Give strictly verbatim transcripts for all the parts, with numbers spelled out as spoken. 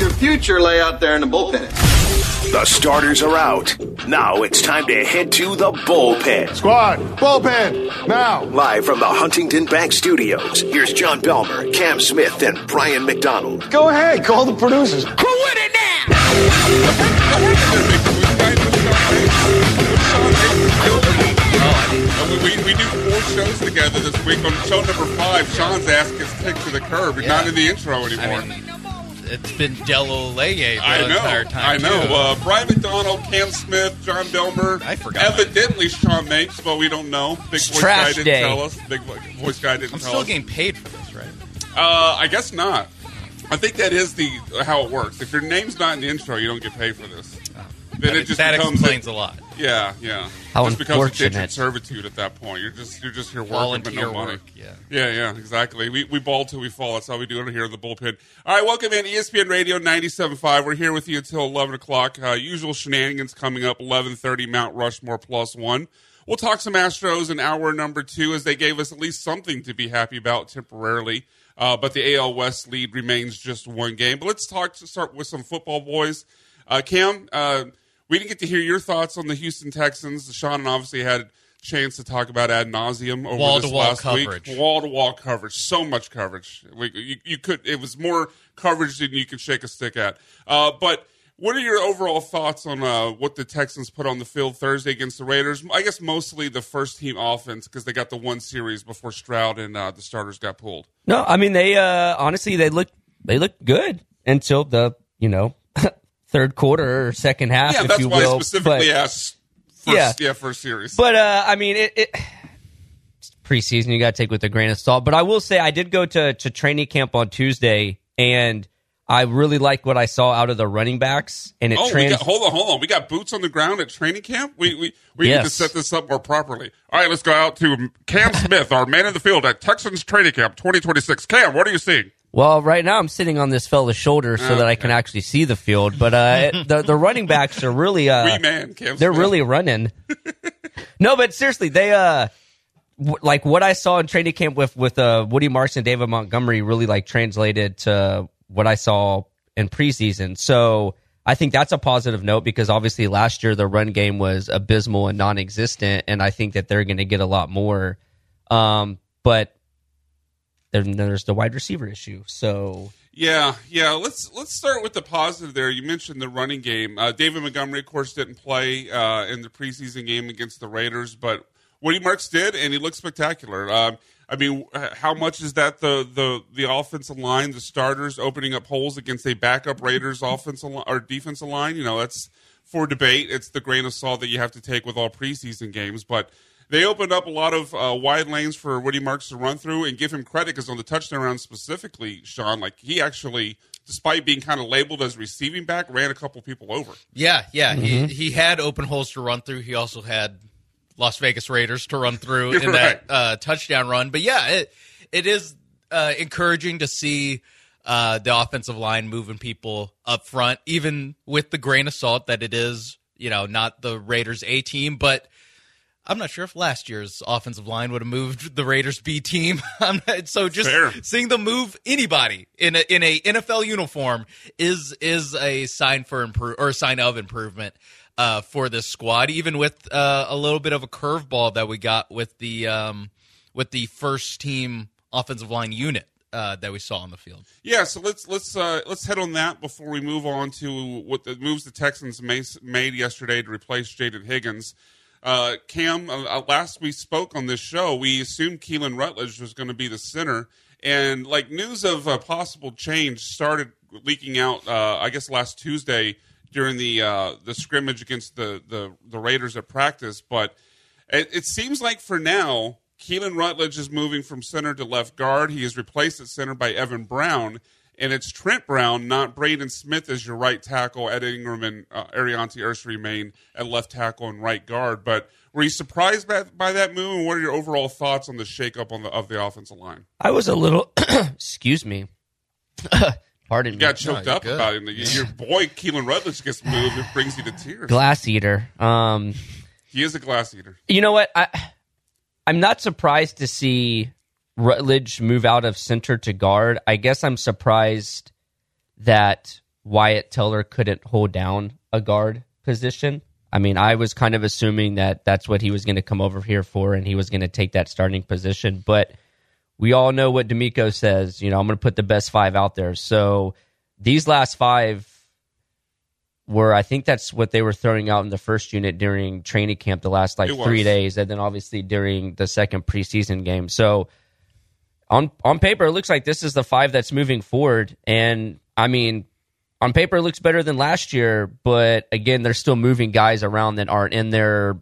your future lay out there in the bullpen? The starters are out. Now it's time to head to the bullpen. Squad, bullpen, now. Live from the Huntington Bank Studios, here's John Belmer, Cam Smith, and Brian McDonald. Go ahead, call the producers. Who with it now? We, we, we do four shows together this week. On show number five, Sean's ass gets kicked to the curb. He's yeah. not in the intro anymore. I mean, it's been Dello Leye the I know, entire time. I know. Uh, Brian McDonald, Cam Smith, John Belmer. I forgot. Evidently Sean Mapes, but we don't know. Big it's voice trash guy didn't day. tell us. Big voice guy didn't I'm tell still us. getting paid for this, right? Uh, I guess not. I think that is the how it works. If your name's not in the intro, you don't get paid for this. Oh. Then that, it just that becomes explains a, a lot. Yeah, yeah. How just becomes unfortunate. indentured servitude at that point. You're just you're just here working, but Volunteer no money. work, yeah. Yeah, yeah, exactly. We we ball till we fall. That's how we do it here in the bullpen. All right, welcome in E S P N Radio ninety-seven point five. We're here with you until eleven o'clock. Uh, usual shenanigans coming up, eleven thirty, Mount Rushmore plus one. We'll talk some Astros in hour number two as they gave us at least something to be happy about temporarily. Uh, but the A L West lead remains just one game. But let's talk to start with some football, boys. Uh, Cam, uh, we didn't get to hear your thoughts on the Houston Texans. Sean obviously had a chance to talk about ad nauseum over wall this to wall last coverage. week. Wall to wall coverage, so much coverage. We, you, you could, it was more coverage than you could shake a stick at. Uh, but what are your overall thoughts on uh, what the Texans put on the field Thursday against the Raiders? I guess mostly the first team offense because they got the one series before Stroud and uh, the starters got pulled. No, I mean they uh, honestly they look they look good until the you know third quarter or second half. Yeah, if that's you why will. I specifically but, asked. First, yeah, yeah, first series. But uh, I mean it. it it's preseason, you got to take with a grain of salt. But I will say I did go to to training camp on Tuesday and I really like what I saw out of the running backs, and it oh, trans- we got, hold on, hold on. We got boots on the ground at training camp. We we we yes. need to set this up more properly. All right, let's go out to Cam Smith, our man in the field at Texans training camp twenty twenty-six. Cam, what are you seeing? Well, right now I'm sitting on this fella's shoulder so okay. that I can actually see the field. But uh, the the running backs are really uh, Wee man, Cam they're Smith. really running. No, but seriously, they uh. like what I saw in training camp with with uh, Woody Marks and David Montgomery really like translated to what I saw in preseason. So I think that's a positive note because obviously last year the run game was abysmal and non-existent, and I think that they're going to get a lot more. Um, but then there's the wide receiver issue. So yeah, yeah. Let's let's start with the positive there. You mentioned the running game. Uh, David Montgomery, of course, didn't play uh, in the preseason game against the Raiders, but Woody Marks did, and he looked spectacular. Um, I mean, how much is that the, the, the offensive line, the starters opening up holes against a backup Raiders offensive line, or defensive line? You know, that's for debate. It's the grain of salt that you have to take with all preseason games. But they opened up a lot of uh, wide lanes for Woody Marks to run through, and give him credit because on the touchdown round specifically, Sean, like he actually, despite being kind of labeled as receiving back, ran a couple people over. Yeah, yeah. Mm-hmm. He, he had open holes to run through. He also had Las Vegas Raiders to run through in right. that uh, touchdown run. But yeah, it it is uh, encouraging to see uh, the offensive line moving people up front, even with the grain of salt that it is, you know, not the Raiders A team. But I'm not sure if last year's offensive line would have moved the Raiders B team. I'm not, so just Fair. seeing them move anybody in a in a N F L uniform is is a sign for improve or a sign of improvement. Uh, for this squad, even with uh, a little bit of a curveball that we got with the um, with the first team offensive line unit uh, that we saw on the field. Yeah, so let's let's uh, let's head on that before we move on to what the moves the Texans made yesterday to replace Jaden Higgins. Uh, Cam, uh, last we spoke on this show, we assumed Keelan Rutledge was going to be the center, and like news of a possible change started leaking out. Uh, I guess last Tuesday. During the uh, the scrimmage against the, the, the Raiders at practice. But it, it seems like for now, Keelan Rutledge is moving from center to left guard. He is replaced at center by Evan Brown. And it's Trent Brown, not Braden Smith, as your right tackle. Ed Ingram and uh, Ariante Erse remain at left tackle and right guard. But were you surprised by, by that move? And what are your overall thoughts on the shakeup on the, of the offensive line? I was a little, excuse me, Pardon you me. got choked no, up good. about it. Your boy Keelan Rutledge gets moved. It brings you to tears. Glass eater. Um, he is a glass eater. You know what? I, I'm not surprised to see Rutledge move out of center to guard. I guess I'm surprised that Wyatt Teller couldn't hold down a guard position. I mean, I was kind of assuming that that's what he was going to come over here for, and he was going to take that starting position. But we all know what D'Amico says. You know, I'm going to put the best five out there. So these last five were, I think that's what they were throwing out in the first unit during training camp the last like three days, and then obviously during the second preseason game. So on on paper, it looks like this is the five that's moving forward. And I mean, on paper, it looks better than last year, but again, they're still moving guys around that aren't in their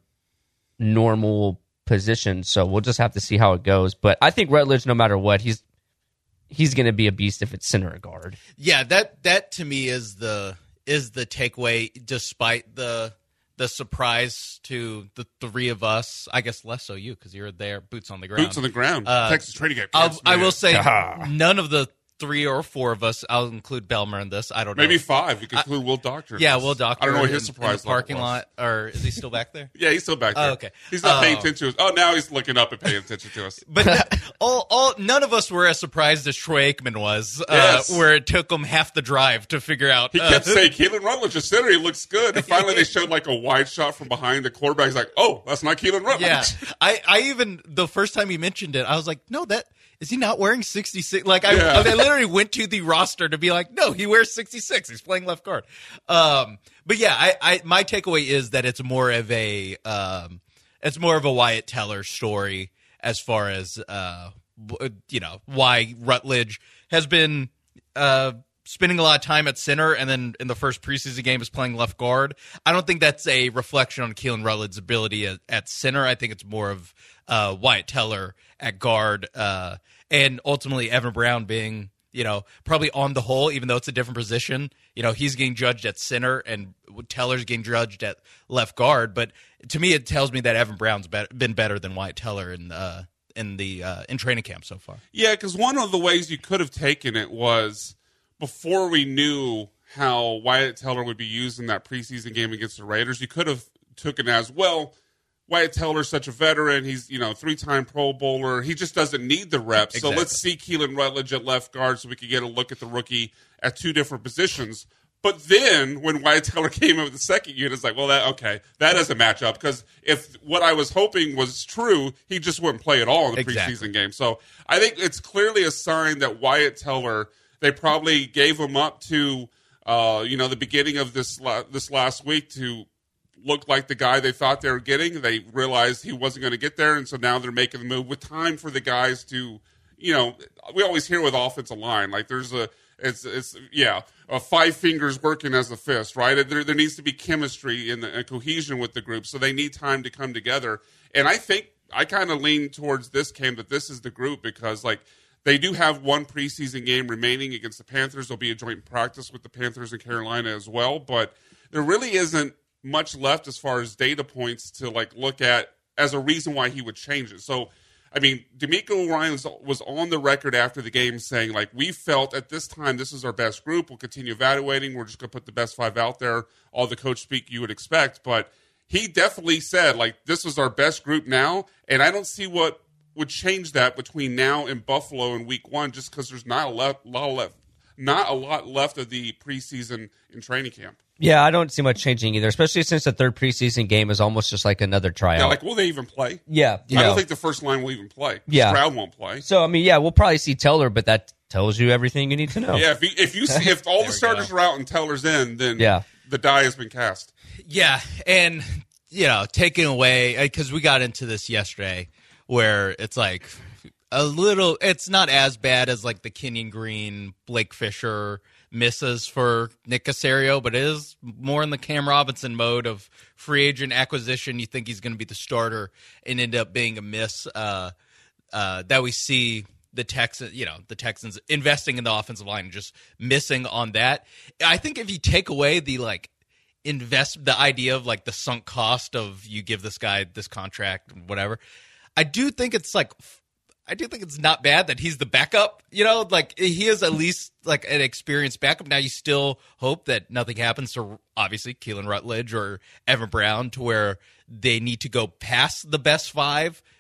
normal position. So we'll just have to see how it goes. But I think Rutledge, no matter what, he's he's going to be a beast if it's center or guard. Yeah, that that to me is the is the takeaway, despite the the surprise to the three of us. I guess less so you, because you're there, boots on the ground. Boots on the ground. Uh, Texas training camp. I'll, I will say none of the three or four of us, I'll include Belmer in this. I don't know. Maybe five. You could include Will Doctor. Yeah, Will Doctor. I don't know what in, his surprise in the parking was. lot, or is he still back there? Yeah, he's still back there. Oh, okay. He's not paying Oh. attention to us. Oh, now he's looking up and paying attention to us. But th- all, all, none of us were as surprised as Troy Aikman was, uh, Yes. where it took him half the drive to figure out. He uh, kept saying, Keelan Rutledge is center. He looks good. And finally, they showed like a wide shot from behind the quarterback. He's like, oh, that's not Keelan Rutledge. Yeah, I, I even the first time he mentioned it, I was like, no, that is he not wearing sixty-six? Like I, Yeah. I literally went to the roster to be like, no, he wears sixty-six. He's playing left guard. Um, but yeah, I, I my takeaway is that it's more of a um, it's more of a Wyatt Teller story as far as uh, w- you know, why Rutledge has been uh. spending a lot of time at center, and then in the first preseason game is playing left guard. I don't think that's a reflection on Keelan Rutledge's ability at, at center. I think it's more of uh, Wyatt Teller at guard, uh, and ultimately Evan Brown being, you know, probably on the whole, even though it's a different position, you know, he's getting judged at center and Teller's getting judged at left guard. But to me, it tells me that Evan Brown's be- been better than Wyatt Teller in uh, in the uh, in training camp so far. Yeah, because one of the ways you could have taken it was before we knew how Wyatt Teller would be used in that preseason game against the Raiders, you could have taken it as, well, Wyatt Teller's such a veteran. He's, you know, three-time Pro Bowler. He just doesn't need the reps. Exactly. So let's see Keelan Rutledge at left guard so we could get a look at the rookie at two different positions. But then when Wyatt Teller came in with the second unit, it's like, well, that okay, that doesn't match up, because if what I was hoping was true, he just wouldn't play at all in the Exactly. preseason game. So I think it's clearly a sign that Wyatt Teller, they probably gave him up to, uh, you know, the beginning of this la- this last week to look like the guy they thought they were getting. They realized he wasn't going to get there, and so now they're making the move with time for the guys to, you know, we always hear with offensive line, like there's a, it's, it's yeah, uh, five fingers working as a fist, right? There, there needs to be chemistry and a cohesion with the group, so they need time to come together. And I think I kind of lean towards this game that this is the group, because, like, they do have one preseason game remaining against the Panthers. There'll be a joint practice with the Panthers and Carolina as well, but there really isn't much left as far as data points to like look at as a reason why he would change it. So, I mean, D'Amico Ryan was, was on the record after the game saying, like, we felt at this time this is our best group. We'll continue evaluating. We're just going to put the best five out there, all the coach speak you would expect. But he definitely said, like, this is our best group now, and I don't see what would change that between now and Buffalo in week one, just because there's not a lot, lot left, not a lot left of the preseason in training camp. Yeah, I don't see much changing either, especially since the third preseason game is almost just like another tryout. Yeah, like, will they even play? Yeah, I no. don't think the first line will even play. Yeah. Stroud won't play. So, I mean, yeah, we'll probably see Teller, but that tells you everything you need to know. Yeah, if you, if you see, if all There the we starters go. are out and Teller's in, then Yeah. the die has been cast. Yeah, and you know, taking away, because we got into this yesterday, where it's like a little, it's not as bad as like the Kenyon Green, Blake Fisher misses for Nick Caserio, but it is more in the Cam Robinson mode of free agent acquisition. You think he's going to be the starter and end up being a miss uh, uh, that we see the Texans, you know, the Texans investing in the offensive line and just missing on that. I think if you take away the like invest, the idea of like the sunk cost of you give this guy this contract, whatever, I do think it's like, I do think it's not bad that he's the backup, you know, like he is at least like an experienced backup. Now you still hope that nothing happens to obviously Keelan Rutledge or Evan Brown to where they need to go past the best five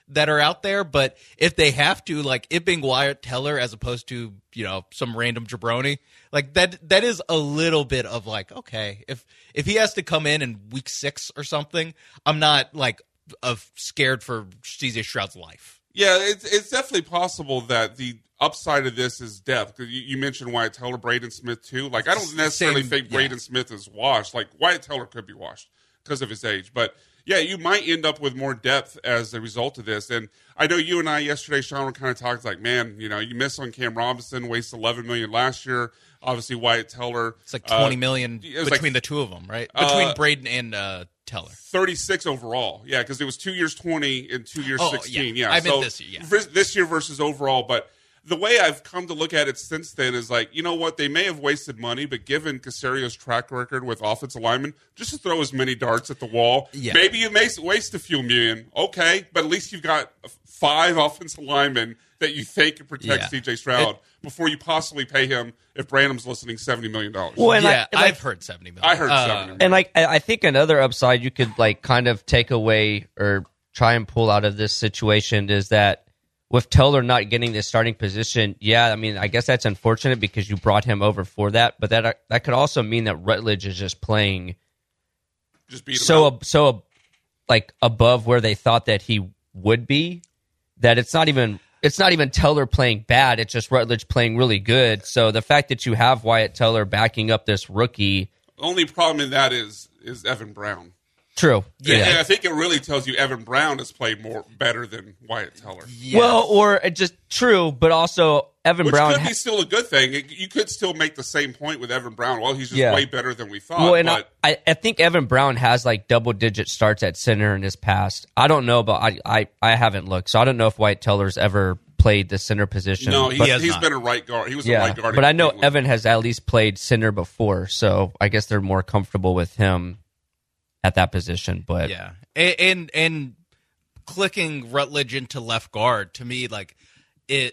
that are out there. But if they have to, like it being Wyatt Teller as opposed to, you know, some random jabroni, like that, that is a little bit of like, okay, if, if he has to come in in week six or something, I'm not like of scared for C J Stroud's life. Yeah, it's, it's definitely possible that the upside of this is depth. Because you, you mentioned Wyatt Teller, Braden Smith too. Like I don't necessarily Same, think yeah. Braden Smith is washed. Like Wyatt Teller could be washed because of his age, but yeah, you might end up with more depth as a result of this. And I know you and I yesterday, Sean, were kind of talking like, man, you know, you miss on Cam Robinson, wasted eleven million dollars last year. Obviously, Wyatt Teller, It's like twenty uh, million it was between like, the two of them, right? Between uh, Braden and uh, Teller. thirty-six overall. Yeah, because it was two years twenty and two years Oh, sixteen. yeah. Yeah, I meant so this year, yeah. vers- this year versus overall. But the way I've come to look at it since then is like, you know what? They may have wasted money, but given Casario's track record with offensive linemen, just to throw as many darts at the wall. Yeah. Maybe you may waste a few million. Okay, but at least you've got five offensive linemen that you think can protect Yeah. C J Stroud It- before you possibly pay him, if Branham's listening, seventy million dollars. Well, and yeah, I, like, I've heard seventy million. I heard Uh, seventy million. And like I I think another upside you could like kind of take away or try and pull out of this situation is that with Teller not getting the starting position, yeah, I mean I guess that's unfortunate because you brought him over for that, but that that could also mean that Rutledge is just playing Just beat him so out. ab- so ab- like above where they thought that he would be that it's not even it's not even Teller playing bad, it's just Rutledge playing really good. So the fact that you have Wyatt Teller backing up this rookie, The only problem in that is is Evan Brown. true. Yeah. And I think it really tells you Evan Brown has played more better than Wyatt Teller. yes. Well, or it just true, but also Evan Which Brown. could ha- be still a good thing. It- you could still make the same point with Evan Brown. Well, he's just Yeah. way better than we thought. well, and but I, I think Evan Brown has like double digit starts at center in his past. I don't know, but I, I, I haven't looked, so I don't know if Wyatt Teller's ever played the center position. no, he, but, has he's not. been a right guard. He was a yeah, right guard. but in I know Cleveland. Evan has at least played center before, so I guess they're more comfortable with him at that position. But Yeah, and, and and clicking Rutledge into left guard to me, like it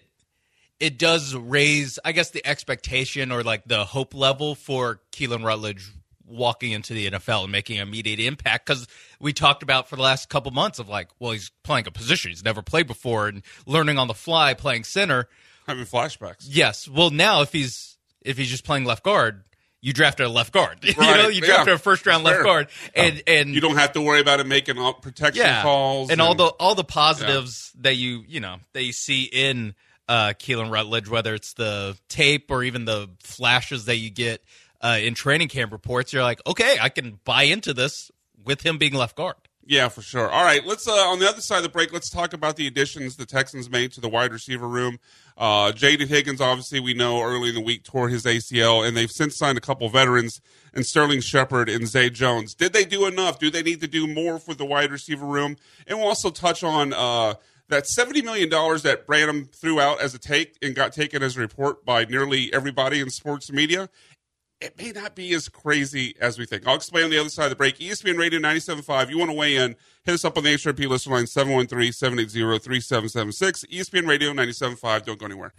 it does raise, I guess, the expectation or like the hope level for Keelan Rutledge walking into the N F L and making an immediate impact, because we talked about for the last couple months of like, well, he's playing a position he's never played before and learning on the fly playing center. having flashbacks. Yes, well, now if he's if he's just playing left guard, you drafted a left guard. you Right, know, you drafted yeah. a first round Fair. left guard, and and You don't have to worry about him making all protection yeah, calls and, all the all the positives that you you know that you see in uh, Keelan Rutledge, whether it's the tape or even the flashes that you get uh, in training camp reports. You're like, okay, I can buy into this with him being left guard. Yeah, for sure. All right, let's uh, on the other side of the break, let's talk about the additions the Texans made to the wide receiver room. Uh, Jaden Higgins, obviously, we know early in the week tore his A C L, and they've since signed a couple veterans in Sterling Shepard and Zay Jones. Did they do enough? Do they need to do more for the wide receiver room? And we'll also touch on uh, that seventy million dollars that Branham threw out as a take and got taken as a report by nearly everybody in sports media. It may not be as crazy as we think. I'll explain on the other side of the break. E S P N Radio ninety-seven point five. You want to weigh in, hit us up on the H R P listener line seven one three, seven eight zero, three seven seven six. E S P N Radio ninety-seven point five. Don't go anywhere.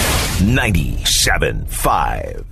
ninety-seven point five.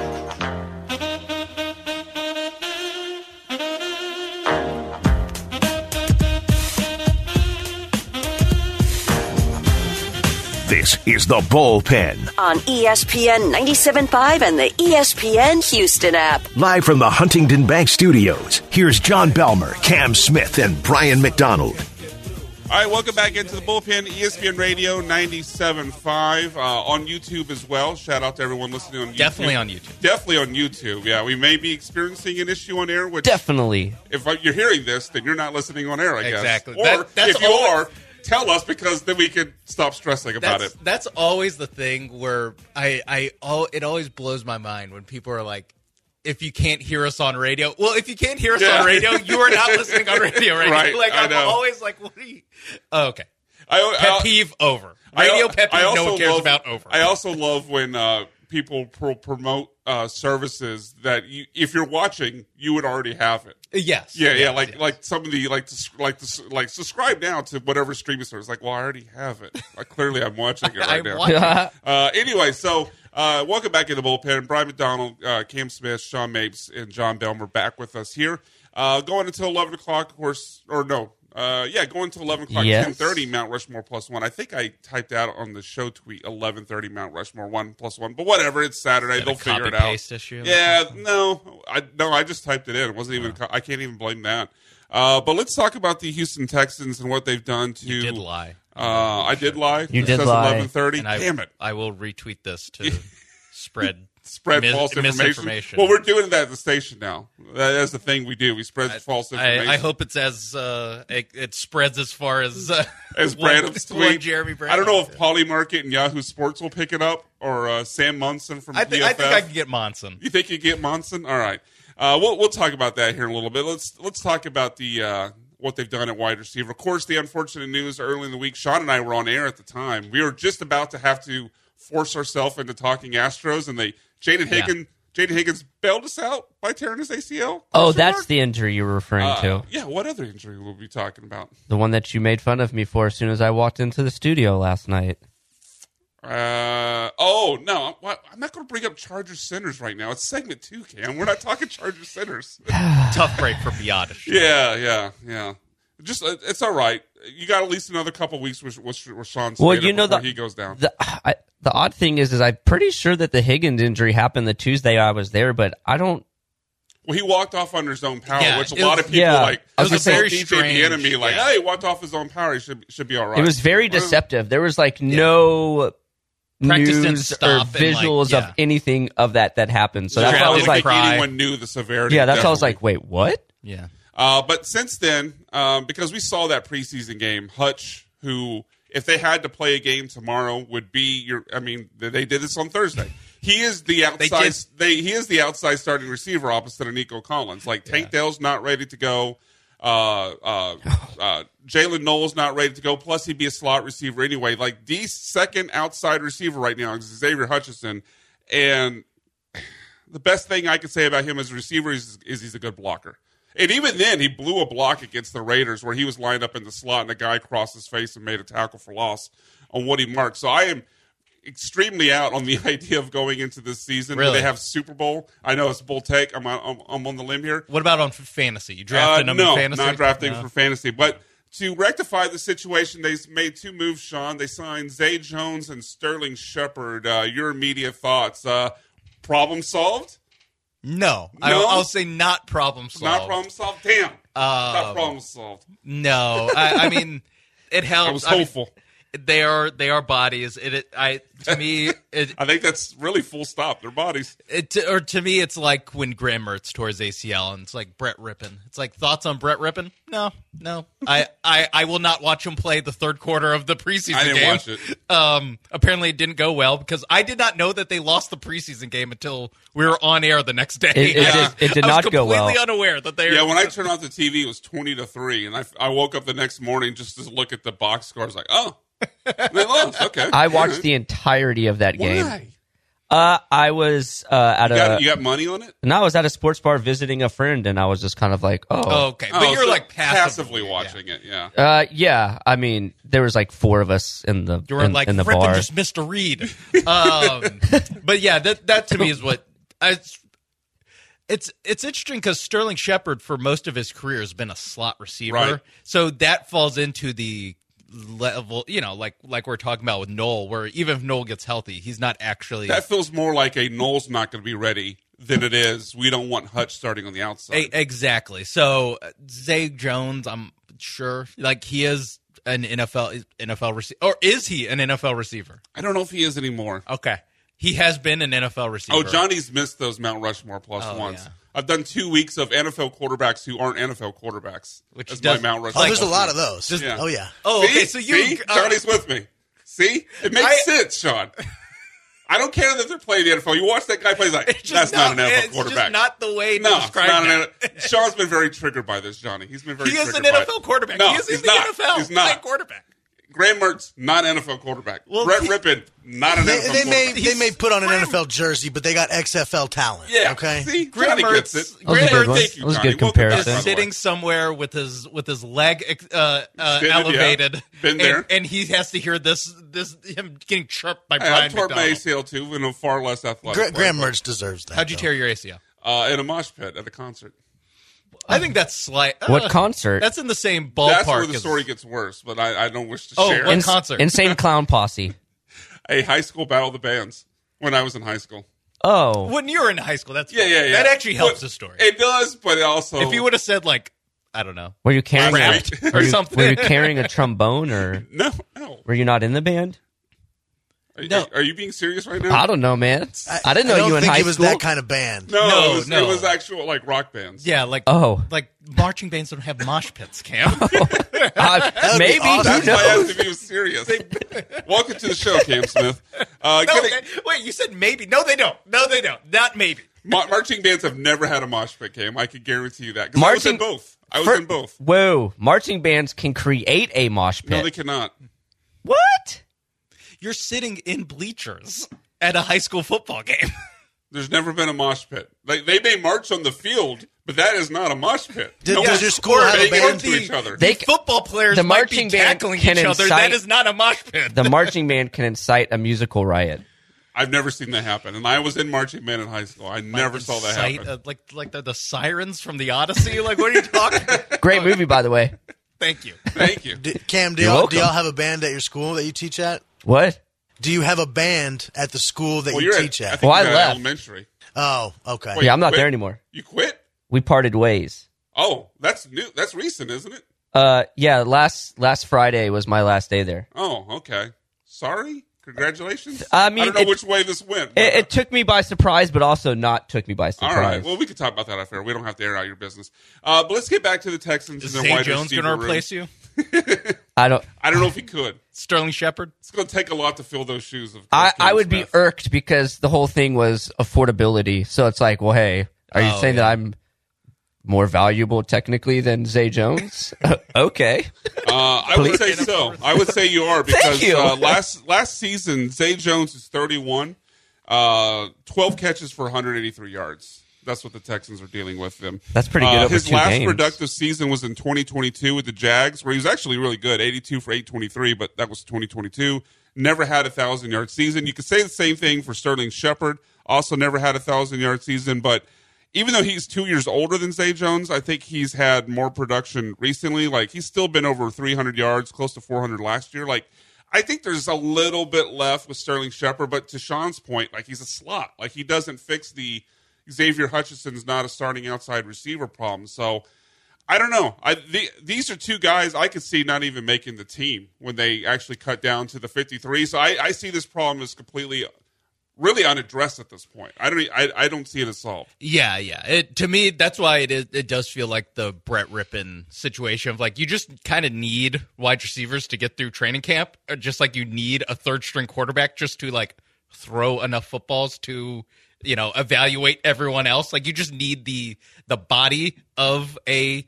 This is the Bullpen, On E S P N ninety-seven point five and the E S P N Houston app. live from the Huntington Bank Studios. Here's John Belmer, Cam Smith, and Brian McDonald. All right, welcome back into the Bullpen, E S P N Radio ninety-seven point five, uh, on YouTube as well. Shout out to everyone listening on YouTube. Definitely on YouTube. Definitely on YouTube, yeah. We may be experiencing an issue on air, which definitely. if you're hearing this, then you're not listening on air, I guess. Exactly. Or That- that's if you all- are, tell us, because then we can stop stressing about That's, it. that's always the thing where I, I, all, it always blows my mind when people are like, if you can't hear us on radio, well, if you can't hear us Yeah. on radio, you are not listening on radio right, Right, now. Like, I I'm know. always like, what are you? Oh, okay. I, Pet I- peeve over. I- Radio pet I peeve also no one cares love- about over. I also love when uh, people pro- promote uh, services that you, if you're watching, you would already have it. yes. Yeah, yeah, yes, like yes. like some of the like to, like to, like subscribe now to whatever streaming service. Like, well, I already have it. Like, clearly, I'm watching it right I'm now. watching. Uh, anyway, so uh, welcome back in the Bullpen. Brian McDonald, uh, Cam Smith, Sean Mapes, and John Belmer back with us here. Uh, going until eleven o'clock, of course, or no, Uh, yeah, going to eleven o'clock, Yes. ten thirty, Mount Rushmore plus one. I think I typed out on the show tweet eleven thirty, Mount Rushmore one plus one. But whatever, it's Saturday. Is that They'll a figure it copy-paste out. issue? Yeah, no, I no, I just typed it in. It wasn't even. Oh. I can't even blame that. Uh, but let's talk about the Houston Texans and what they've done to. You did lie. Uh, I did lie. You It did says lie. eleven thirty. And I, Damn it. I will retweet this to spread Spread mis- false information. misinformation. Well, we're doing that at the station now. That's the thing we do. We spread false information. I, I hope it's as uh, it, it spreads as far as uh, As one- Brandon's one tweet. Jeremy Brandon. I don't know if Polymarket and Yahoo Sports will pick it up or uh, Sam Munson from I, thi- P F F. I think I can get Monson. You think you get Monson? All right. Uh, we'll we'll talk about that here in a little bit. Let's let's talk about the uh, what they've done at wide receiver. Of course, the unfortunate news early in the week. Sean and I were on air at the time. We were just about to have to force ourselves into talking Astros, and they Jaden Higgins Jaden Higgins bailed us out by tearing his A C L. Oh, Question that's mark? the injury you were referring Uh, to. yeah. What other injury will we be talking about? The one that you made fun of me for as soon as I walked into the studio last night. Uh oh no! What? I'm not going to bring up Chargers centers right now. It's segment two, Cam. We're not talking Chargers centers. Tough break for Biotish. yeah, yeah, yeah. Just uh, it's all right. You got at least another couple weeks with with, with Sean. Well, Slater you know before the he goes down. The, I, the odd thing is, is I'm pretty sure that the Higgins injury happened the Tuesday I was there, but I don't. Well, he walked off under his own power, Yeah, which a it lot was- of people yeah, like. I was I gonna say- told very D J strange, the enemy, like, yeah. hey, he walked off his own power. He should should be all right. It was very Well, deceptive. There was like no Practice didn't news or stop and, like, visuals yeah. of anything of that that happened. So that's yeah, why I I was don't like, think cry. anyone knew the severity. yeah, that's why I was definitely. like, wait, what? Yeah. Uh, but since then, um, because we saw that preseason game, Hutch, who, if they had to play a game tomorrow, would be your. I mean, they they did this on Thursday. He is the outside. did- They, he is the outside starting receiver opposite of Nico Collins. Like Tank Dell's not ready to go. Uh, uh, uh, Jalen Noel's not ready to go. Plus, he'd be a slot receiver anyway. Like the second outside receiver right now is Xavier Hutchinson, and the best thing I can say about him as a receiver is, is he's a good blocker. And even then, he blew a block against the Raiders where he was lined up in the slot and a guy crossed his face and made a tackle for loss on what he marked. So I am extremely out on the idea of going into this season. Really? Where they have Super Bowl. I know it's a bold take. I'm, I'm, I'm on the limb here. What about on f- fantasy? You drafted Uh, him no, in fantasy? not drafting No. for fantasy. But to rectify the situation, they made two moves, Sean. They signed Zay Jones and Sterling Shepard. Uh, your immediate thoughts? Uh, problem solved? No. I, No? I'll say not problem solved. Not problem solved? Damn. not Um, problem solved. No. I, I mean, it helps. I was mean, hopeful. they are they are bodies. It, it I to me it, I think that's really full stop. Their bodies. it or to me it's like when Graham Mertz tore his A C L and it's like Brett Rippon. It's like thoughts on Brett Rippon? No, no. I, I, I will not watch him play the third quarter of the preseason I didn't game. watch it. Um, apparently it didn't go well because I did not know that they lost the preseason game until we were on air the next day. It- it did- it did I was not go well. completely unaware that they. Yeah, when I turned on the T V, it was twenty to three, and I, I woke up the next morning just to look at the box score. I was like, oh, they lost. Okay, I watched the entirety of that game. Why? Uh, I was uh, at You a got, you got money on it? no, I was at a sports bar visiting a friend, and I was just kind of like, oh, Oh, okay, but Oh, you're so like passively, passively yeah. watching it. Yeah. uh, yeah. I mean, there was like four of us in the You were in, like in the Rippon bar. just missed a read. Um, but yeah, that that to me is what I. It's it's interesting because Sterling Shepard for most of his career has been a slot receiver, Right. so that falls into the level, you know, like like we're talking about with Noel, where even if Noel gets healthy, he's not actually That feels more like a Noel's not going to be ready than it is we don't want Hutch starting on the outside. A- exactly. So uh, Zay Jones, I'm sure, like he is an N F L N F L receiver, or is he an N F L receiver? I don't know if he is anymore. Okay, he has been an N F L receiver. Oh, Johnny's missed those Mount Rushmore plus Oh, ones. yeah. I've done two weeks of N F L quarterbacks who aren't N F L quarterbacks. Which That's does- my Mount Oh, Rushmore. there's a plus lot ones. of those. Just- Yeah. Oh, yeah. Oh, See? okay. So you, See? uh, Johnny's with me. See? It makes I- sense, Sean. I don't care that they're playing the N F L. You watch that guy play, he's like, It's that's just not an N F L it's quarterback. just not the way to no, it's describe not that. an N F L. Sean's been very triggered by this, Johnny. He's been very He is triggered an by N F L it. quarterback. No, he is in he's the not. N F L. He's not. Playing quarterback. Graham Mertz, not an N F L quarterback. Well, Brett he- Rippon, not an They, N F L they may quarterback. they may put on an N F L jersey, but they got X F L talent. Yeah, Okay. see? Graham Johnny gets Mertz- it. That was a Graham good one. Thank you, That was a Johnny. good We'll get back, comparison. by the way. Sitting somewhere with his with his leg uh, uh, Extended, yeah. elevated, Been and, there. and he has to hear this this him getting chirped by Hey, Brian I tore my A McDonald. C L too, in a far less athletic Gra- way, Graham but, Mertz deserves that. How'd you though. tear your A C L? Uh, in a mosh pit at a concert. I think that's slight. What uh, concert? That's in the same ballpark. That's where the as- story gets worse, but I, I don't wish to Oh, share. what it. concert? Insane Clown Posse. A high school battle of the bands when I was in high school. Oh. When you were in high school, that's Yeah, yeah, yeah. That actually helps But the story. It does, but it also. If you would have said like, I don't know, Were you carrying Last a, week. were or you, something. were you carrying a trombone or no, no. were you not in the band? Are, No. are you being serious right now? I don't know, man. I, didn't know I don't you were in think high it was school. that kind of band. No, No, it, was, no. it was actual like rock bands. yeah, like Oh. like marching bands don't have mosh pits, Cam. Uh, be maybe. awesome. Who That's why I knows? asked if he was serious. Welcome to the show, Cam Smith. Uh, no, getting- they- wait, you said maybe? No, they don't. No, they don't. Not maybe. ma- marching bands have never had a mosh pit, Cam. I can guarantee you that. 'Cause I was in Marching- both. I was For- in both. Whoa. Marching bands can create a mosh pit. No, they cannot. What? You're sitting in bleachers at a high school football game. There's never been a mosh pit. They, they may march on the field, but that is not a mosh pit. Did- No does one's your school have a banging band? into each other. They- The football players the might marching be band tackling can each other. incite- That is not a mosh pit. The marching band can incite a musical riot. I've never seen that happen, and I was in marching band in high school. I never saw that Sight, happen. uh, like like the, the sirens from the Odyssey. Like, what are you talking? Great movie, by the way. Thank you. Thank you. D- Cam, do You're y'all, welcome. do y'all have a band at your school that you teach at? What? Do you have a band at the school that Well, you you're teach at, I at? think Well, I you're at left. elementary. Oh, okay. Wait, Yeah, I'm not quit? there anymore. You quit? We parted ways. Oh, that's new. That's recent, isn't it? Uh, yeah, last last Friday was my last day there. Oh, okay. Sorry. Congratulations. I mean, I don't know it- which way this went. but- It, it took me by surprise, but also not took me by surprise. all right. Well, we can talk about that after. We don't have to air out your business. Uh, but let's get back to the Texans Is and their Zay wide Jones receiver going to room. replace you? I don't. I don't know if he could. Sterling Shepard? It's going to take a lot to fill those shoes. Of I, Cam I would be Smith. irked because the whole thing was affordability. So it's like, well, hey, are you Oh, saying yeah. that I'm more valuable technically than Zay Jones? Okay. Uh, I would say so. I would say you are because you. Uh, last last season, Zay Jones is thirty-one, uh, twelve catches for one hundred eighty-three yards. That's what the Texans are dealing with them. That's pretty good Uh, over his two last games. productive season was in twenty twenty-two with the Jags, where he was actually really good, eighty-two for eight twenty-three, but that was twenty twenty-two. Never had a thousand yard season. You could say the same thing for Sterling Shepard. Also, never had a thousand yard season, but. Even though he's two years older than Zay Jones, I think he's had more production recently. Like, he's still been over three hundred yards, close to four hundred last year. Like, I think there's a little bit left with Sterling Shepard, but to Sean's point, like, he's a slot. Like, he doesn't fix the Xavier Hutchinson's not a starting outside receiver problem. So, I don't know. I the, These are two guys I could see not even making the team when they actually cut down to the fifty-three. So, I, I see this problem as completely really unaddressed at this point. I don't. I, I don't see it as solved. Yeah, yeah. It, to me, that's why it is. It does feel like the Brett Rippon situation of like you just kind of need wide receivers to get through training camp, or just like you need a third string quarterback just to like throw enough footballs to you know evaluate everyone else. Like you just need the the body of a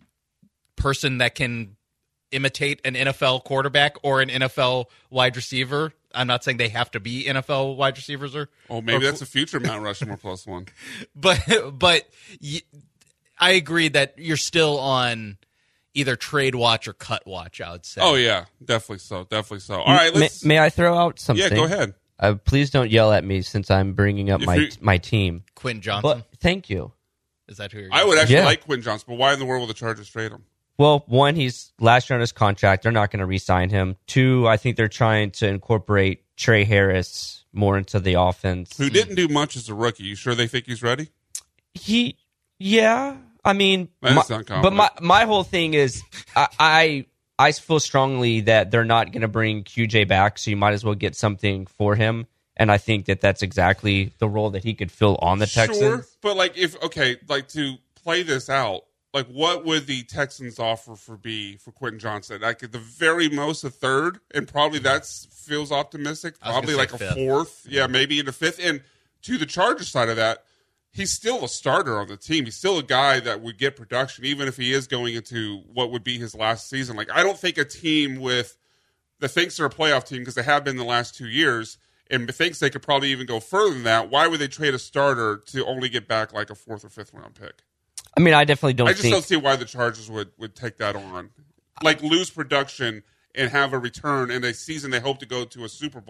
person that can imitate an N F L quarterback or an N F L wide receiver. I'm not saying they have to be N F L wide receivers or. Oh, maybe or- that's a future Mount Rushmore plus one. But but y- I agree that you're still on either trade watch or cut watch. I would say. Oh yeah, definitely so, definitely so. All right, May, let's. may I throw out something? yeah, go ahead. Uh, please don't yell at me since I'm bringing up If my you- my team. Quinn Johnson. But thank you. Is that who you're? I would actually Yeah. like Quinn Johnson, but why in the world would the Chargers trade him? Well, one, he's last year on his contract. They're not going to re-sign him. Two, I think they're trying to incorporate Trey Harris more into the offense. Who didn't do much as a rookie? You sure they think he's ready? He, yeah. I mean, That my- sound but my confident. my whole thing is, I I, I feel strongly that they're not going to bring Q J back, so you might as well get something for him. And I think that that's exactly the role that he could fill on the Texans. Sure, but like if okay, like to play this out, like what would the Texans offer for be for Quentin Johnson? Like at the very most a third, and probably that's feels optimistic. I was Probably gonna like say a fifth. fourth, yeah, maybe in a fifth. And to the Chargers side of that, he's still a starter on the team. He's still a guy that would get production, even if he is going into what would be his last season. Like I don't think a team with that thinks they're a playoff team because they have been the last two years. And thinks they could probably even go further than that. Why would they trade a starter to only get back like a fourth or fifth round pick? I mean, I definitely don't I just think. don't see why the Chargers would, would take that on. Like lose production and have a return in a season they hope to go to a Super Bowl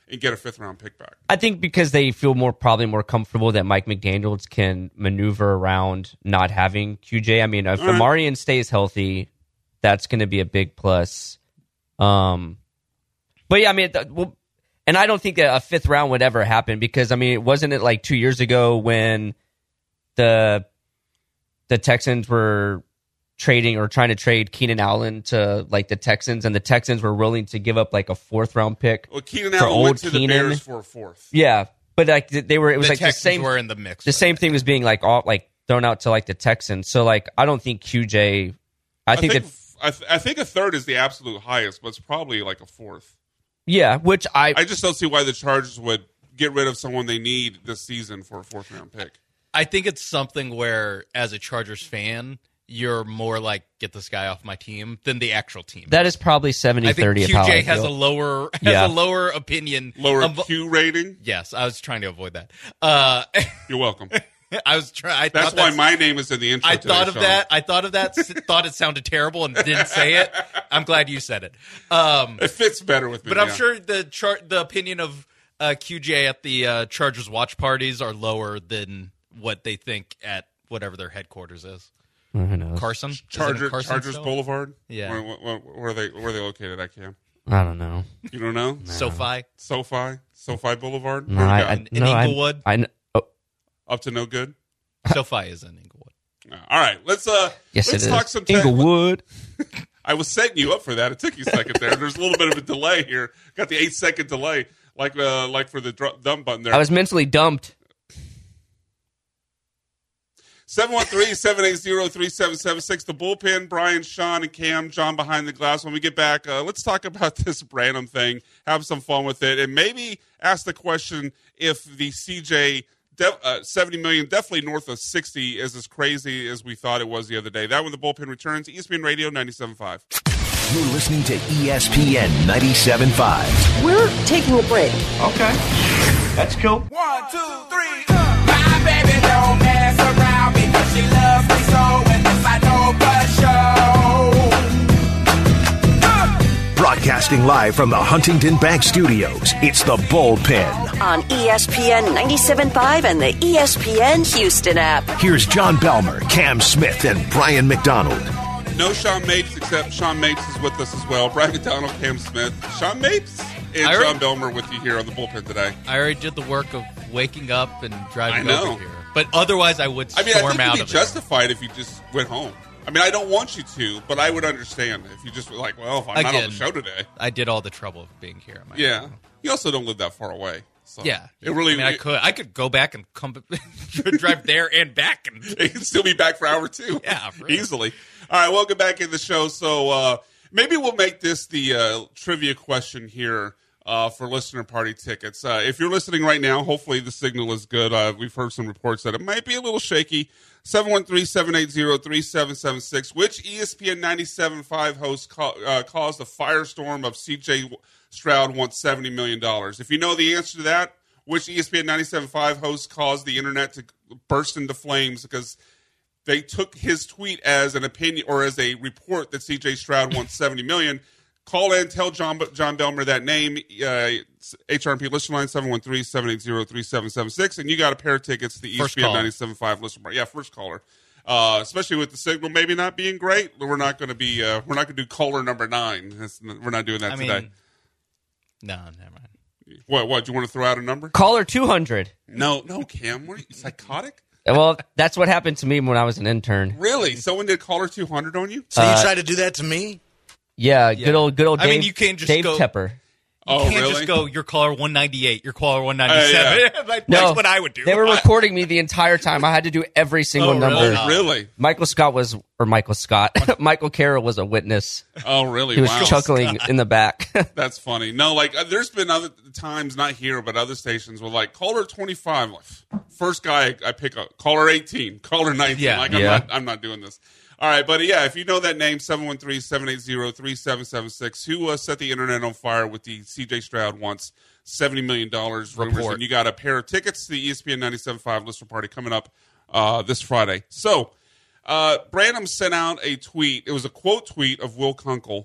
and get a fifth round pick back. I think because they feel more probably more comfortable that Mike McDaniels can maneuver around not having Q J. I mean, if All right. Amarian stays healthy, that's going to be a big plus. Um, but yeah, I mean, th- well, and I don't think that a fifth round would ever happen because I mean, wasn't it like two years ago when the the Texans were trading or trying to trade Keenan Allen to like the Texans, and the Texans were willing to give up like a fourth round pick. Well, Keenan for Allen old went to the Keenan. Bears for a fourth. Yeah, but like they were, it was the like Texans the same. were in the mix. The with same it. thing was being like all like thrown out to like the Texans. So like I don't think Q J. I I think, think that I, th- I think a third is the absolute highest, but it's probably like a fourth. yeah, which I, I just don't see why the Chargers would get rid of someone they need this season for a fourth round pick. I think it's something where, as a Chargers fan, you're more like, get this guy off my team than the actual team. that is probably seventy I think thirty. Q of how I J has feel. a lower has Yeah. a lower opinion. Lower of- Q rating. Yes, I was trying to avoid that. Uh, You're welcome. I was trying. That's why my name is in the intro. I today, thought of Sean. that. I thought of that. s- thought it sounded terrible and didn't say it. I'm glad you said it. Um, It fits better with me. but I'm yeah. sure the char- the opinion of uh, Q J at the uh, Chargers watch parties are lower than what they think at whatever their headquarters is. Who knows? Carson, Is it in Charger, Carson Chargers still? Boulevard. Yeah. Where, where, where are they? Where are they located at, Cam? I don't know. You don't know? SoFi. SoFi, SoFi Boulevard. No, Where you I, got? I, In no, I- Inglewood? I, kn- oh, Up to no good. SoFi is in Inglewood. All right, let's uh, yes, let's it talk is. some tech. Inglewood. I was setting you up for that. It took you a second there. There's a little bit of a delay here. Got the eight second delay, like uh, like for the dr- dump button there. I was mentally dumped. seven one three, seven eight zero, three seven seven six. The bullpen, Brian, Sean, and Cam, John behind the glass. When we get back, uh, let's talk about this Branham thing, have some fun with it, and maybe ask the question if the C J def- uh, seventy million, definitely north of sixty, is as crazy as we thought it was the other day. That when the bullpen returns, E S P N Radio ninety-seven point five. You're listening to E S P N ninety-seven point five. We're taking a break. Okay. That's cool. One, two, three. My baby don't mess around because she loves me so, and this I know for sure. Broadcasting live from the Huntington Bank Studios, it's the Bullpen. On E S P N ninety-seven point five and the E S P N Houston app. Here's John Belmer, Cam Smith, and Brian McDonald. No Sean Mapes, except Sean Mapes is with us as well. Brian McDonald, Cam Smith, Sean Mapes, and I already- John Belmer with you here on the bullpen today. I already did the work of waking up and driving I know. over here. But otherwise, I would I storm mean, I think out you'd be of justified if you just went home. I mean, I don't want you to, but I would understand if you just were like, well, if I'm not on Again. the show today. it. I did all the trouble of being here. Am I Yeah. wrong? You also don't live that far away. So Yeah. It really, I mean, I could. I could go back and come drive there and back. And it can still be back for hour two. Yeah, really. Easily. All right, welcome back in the show. So uh, maybe we'll make this the uh, trivia question here uh, for listener party tickets. Uh, if you're listening right now, hopefully the signal is good. Uh, we've heard some reports that it might be a little shaky. seven one three, seven eight zero, three seven seven six. Which E S P N ninety-seven point five host ca- uh, caused a firestorm of C J Stroud wants seventy million dollars? If you know the answer to that, which E S P N ninety-seven point five host caused the internet to burst into flames because they took his tweet as an opinion or as a report that C J Stroud wants seventy million dollars. Call in, tell John John Belmer that name, uh, H R M P listener line, seven one three, seven eight zero, three seven seven six, and you got a pair of tickets to the E S First P N caller. ninety-seven point five listener party. Yeah, first caller. Uh, especially with the signal maybe not being great, we're not going to be, uh, we're not going to do caller number nine. That's, we're not doing that I today. mean, no, never mind. What, what, do you want to throw out a number? Caller two hundred. No, no, Cam, what are you, psychotic? Well, that's what happened to me when I was an intern. Really? Someone did caller two hundred on you? So Uh, you try to do that to me? Yeah, Yeah. good old, good old I Dave, mean, you can't just Dave go- Tepper. You Oh, can't really? just go, your caller one ninety-eight, your caller one ninety-seven. Uh, yeah. Like, No, that's what I would do. They were recording me the entire time. I had to do every single Oh, number. really? Oh, really? Michael Scott was, or Michael Scott, Michael Carroll was a witness. Oh, really? He was Wow. chuckling in the back. That's funny. No, like uh, there's been other times, not here, but other stations were like caller twenty-five. Like, first guy I pick up, caller eighteen, caller nineteen. Yeah. like I'm Yeah. not, I'm not doing this. All right, buddy. Yeah, if you know that name, seven one three, seven eight zero, three seven seven six. Who uh, set the internet on fire with the C J Stroud wants seventy million dollars rumors? Report. And you got a pair of tickets to the E S P N ninety-seven point five listener party coming up uh, this Friday. So, uh, Branham sent out a tweet. It was a quote tweet of Will Kunkel.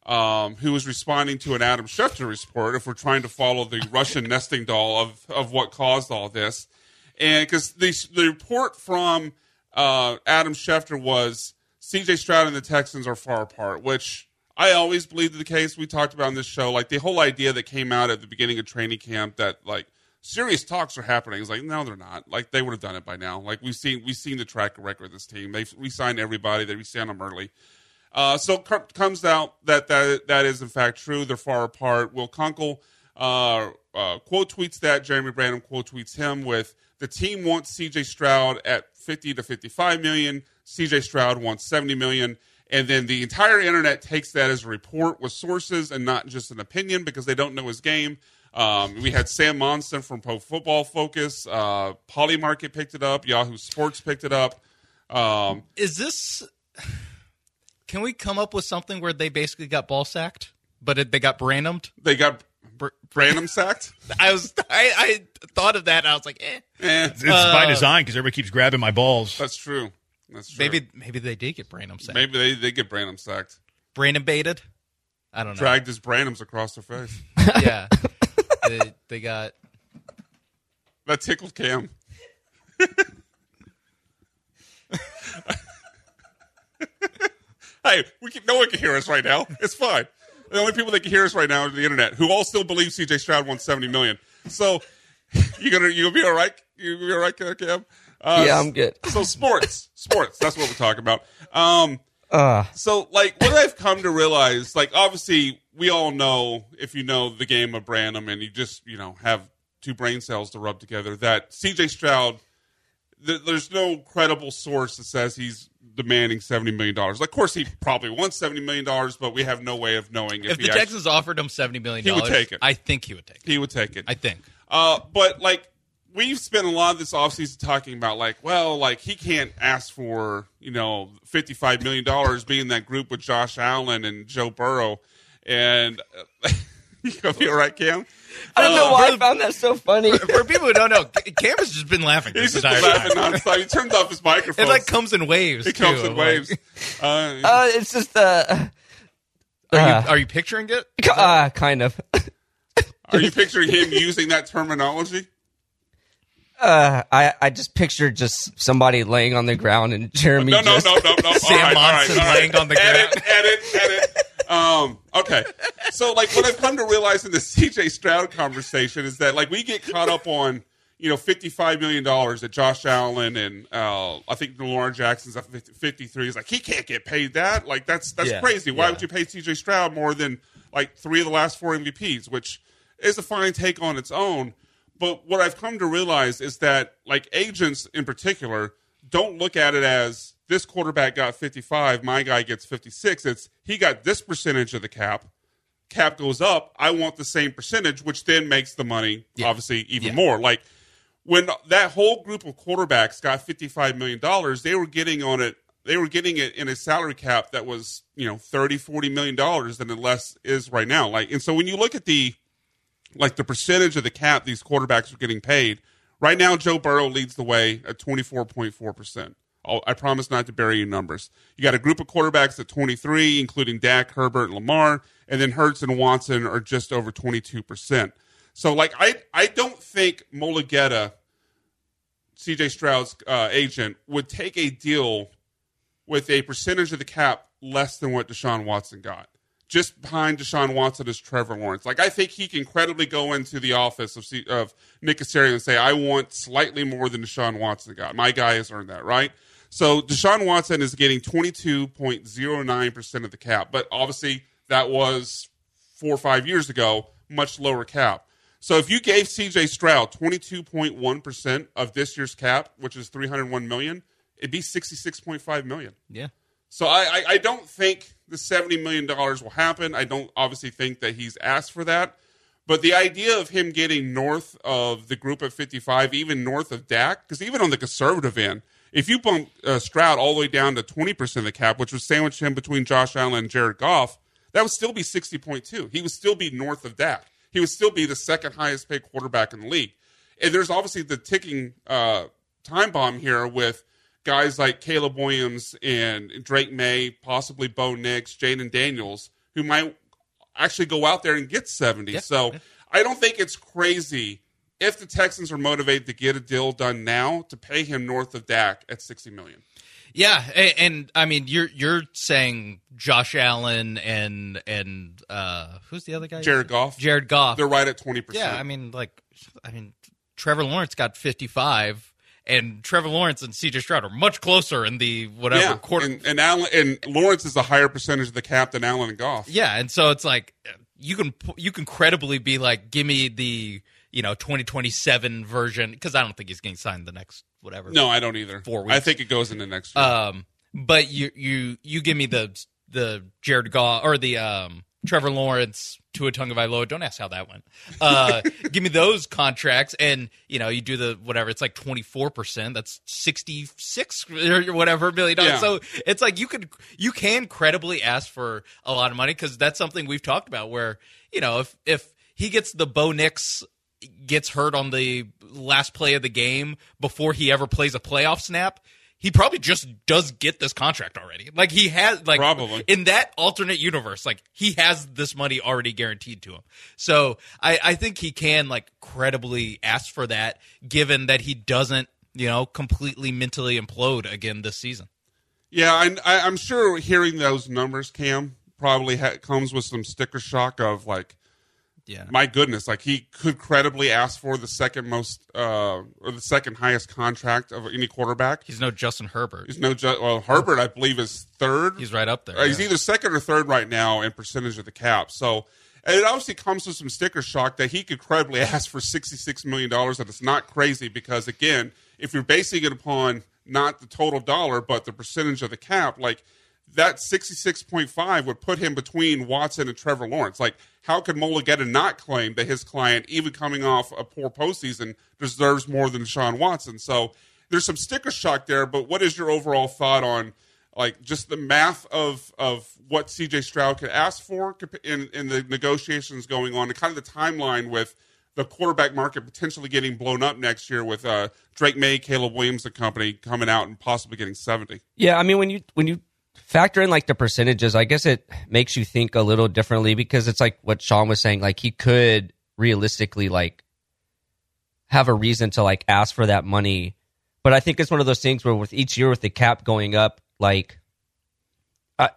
um, who was responding to an Adam Schefter report, if we're trying to follow the Russian nesting doll of, of what caused all this. And because the, the report from uh, Adam Schefter was C J Stroud and the Texans are far apart, which I always believed the case. We talked about on this show, like the whole idea that came out at the beginning of training camp that like serious talks are happening. It's like, no, they're not. Like they would have done it by now. Like we've seen, we've seen the track record of this team. They've re-signed everybody. They re-signed them early. Uh, so it comes out that, that that is in fact true. They're far apart. Will Kunkel uh, uh, quote tweets that. Jeremy Branham quote tweets him with, the team wants C J Stroud at fifty to fifty-five million. C J Stroud wants seventy million. And then the entire internet takes that as a report with sources and not just an opinion because they don't know his game. Um, we had Sam Monson from Pro Football Focus. Uh, Polymarket picked it up. Yahoo Sports picked it up. Um, Is this... Can we come up with something where they basically got ball sacked, but it, they got Branhamed? They got Br- Branham sacked? I was I, I thought of that, and I was like, eh. eh. It's, it's uh, by design because everybody keeps grabbing my balls. That's true. That's true. Maybe maybe they did get Branham sacked. Maybe they they get Branham sacked. Branham baited? I don't know. Dragged his Branhams across their face. Yeah. they, they got... That tickled Cam. Hey, we can, no one can hear us right now. It's fine. The only people that can hear us right now are the internet, who all still believe C J Stroud wants seventy million. So you gonna you gonna be all right? You gonna be all right, Cam? Uh, yeah, I'm good. So sports, sports. That's what we're talking about. Um, uh. So like, what I've come to realize, like, obviously, we all know if you know the game of Branham and you just you know have two brain cells to rub together, that C J Stroud, th- there's no credible source that says he's demanding seventy million dollars. Of course, he probably wants seventy million dollars, but we have no way of knowing if, if he the actually, Texans offered him seventy million dollars. He would take it. I think he would take it. He would take it. I think. Uh, but, like, we've spent a lot of this offseason talking about, like, well, like, he can't ask for, you know, fifty-five million dollars being in that group with Josh Allen and Joe Burrow. And uh, you gonna be all right, Cam? I don't know uh, why I found that so funny. For, for people who don't know, Cam has just been laughing. He's this just been entire laughing time. nonstop. He turns off his microphone. It like comes in waves. It comes too. in waves. uh, Uh, it's just uh, Are uh, you are you picturing it? uh kind of. are you picturing him using that terminology? Uh, I, I just pictured just somebody laying on the ground and Jeremy No, no, just... no, no, no. Sam all right, all Monson right, all right. laying on the edit, ground. Edit, edit, Um, okay. So, like, what I've come to realize in the C J Stroud conversation is that, like, we get caught up on, you know, fifty-five million dollars that Josh Allen and uh, I think Lamar Jackson's at fifty-three. He's like, he can't get paid that. Like, that's that's Yeah, crazy. Why yeah. would you pay C J Stroud more than, like, three of the last four M V Ps, which is a fine take on its own. But what I've come to realize is that, like, agents in particular don't look at it as this quarterback got fifty-five, my guy gets fifty-six. It's he got this percentage of the cap. Cap goes up. I want the same percentage, which then makes the money, Yeah. obviously, even Yeah. more. Like, when that whole group of quarterbacks got fifty-five million dollars, they were getting on it. They were getting it in a salary cap that was, you know, thirty, forty million dollars than it less is right now. Like, and so when you look at the, like the percentage of the cap these quarterbacks are getting paid, right now Joe Burrow leads the way at twenty-four point four percent. I promise not to bury you numbers. You got a group of quarterbacks at twenty-three, including Dak, Herbert, and Lamar, and then Hurts and Watson are just over twenty-two percent. So, like, I I don't think Mulugeta, C J Stroud's uh, agent, would take a deal with a percentage of the cap less than what Deshaun Watson got. Just behind Deshaun Watson is Trevor Lawrence. Like, I think he can credibly go into the office of C- of Nick Caserio and say, I want slightly more than Deshaun Watson got. My guy has earned that, right? So Deshaun Watson is getting twenty-two point zero nine percent of the cap. But obviously that was four or five years ago, much lower cap. So if you gave C J Stroud twenty-two point one percent of this year's cap, which is three hundred one million dollars, it'd be sixty-six point five million dollars. Yeah. So I, I, I don't think the seventy million dollars will happen. I don't obviously think that he's asked for that. But the idea of him getting north of the group at fifty-five, even north of Dak, because even on the conservative end, if you bump uh, Stroud all the way down to twenty percent of the cap, which would sandwich him between Josh Allen and Jared Goff, that would still be sixty point two. He would still be north of Dak. He would still be the second highest paid quarterback in the league. And there's obviously the ticking uh, time bomb here with guys like Caleb Williams and Drake May, possibly Bo Nix, Jaden Daniels, who might actually go out there and get seventy. Yeah. So I don't think it's crazy if the Texans are motivated to get a deal done now to pay him north of Dak at sixty million dollars. Yeah, and, and I mean, you're you're saying Josh Allen and and uh, who's the other guy? Jared Goff. Jared Goff. They're right at twenty percent. Yeah, I mean, like, I mean, Trevor Lawrence got fifty-five, and Trevor Lawrence and C J Stroud are much closer in the whatever yeah, quarter. and and, Allen, and Lawrence is a higher percentage of the cap than Allen and Goff. Yeah, and so it's like you can you can credibly be like, give me the you know twenty twenty-seven version, because I don't think he's getting signed the next whatever. No, I don't either. Four weeks. I think it goes into next year. Um, but you you you give me the the Jared Goff or the um Trevor Lawrence, Tua Tagovailoa. Don't ask how that went. Uh, give me those contracts, and you know you do the whatever. It's like twenty four percent. That's sixty six or whatever million dollars. Yeah. So it's like you could you can credibly ask for a lot of money, because that's something we've talked about. Where you know if if he gets the Bo Nix gets hurt on the last play of the game before he ever plays a playoff snap, he probably just does get this contract already. Like he has, like Probably. in that alternate universe, like he has this money already guaranteed to him. So I, I think he can like credibly ask for that, given that he doesn't, you know, completely mentally implode again this season. Yeah, I, I, I'm sure hearing those numbers, Cam, probably ha- comes with some sticker shock of like, Yeah. my goodness, like he could credibly ask for the second most uh, or the second highest contract of any quarterback. He's no Justin Herbert. He's no Ju- well, Herbert, I believe, is third. He's right up there. Uh, he's yeah. either second or third right now in percentage of the cap. So and it obviously comes with some sticker shock that he could credibly ask for sixty-six million dollars. That it's not crazy because, again, if you're basing it upon not the total dollar but the percentage of the cap, like that sixty-six point five would put him between Watson and Trevor Lawrence. Like, how could Mulligetta not claim that his client, even coming off a poor postseason, deserves more than Deshaun Watson? So there's some sticker shock there, but what is your overall thought on like just the math of of what C J Stroud could ask for in, in the negotiations going on, and kind of the timeline with the quarterback market potentially getting blown up next year with uh, Drake May, Caleb Williams and company coming out and possibly getting seventy? Yeah, I mean, when you when you factor in like the percentages, I guess it makes you think a little differently, because it's like what Sean was saying, like he could realistically like have a reason to like ask for that money. But I think it's one of those things where with each year with the cap going up, like uh,